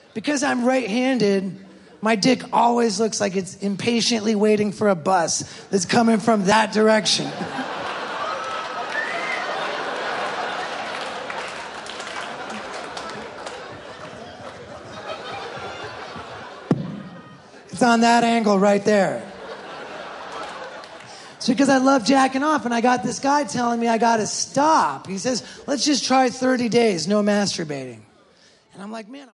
Because I'm right-handed, my dick always looks like it's impatiently waiting for a bus that's coming from that direction. It's on that angle right there. It's because I love jacking off, and I got this guy telling me I gotta stop. He says, let's just try 30 days, no masturbating. And I'm like, man...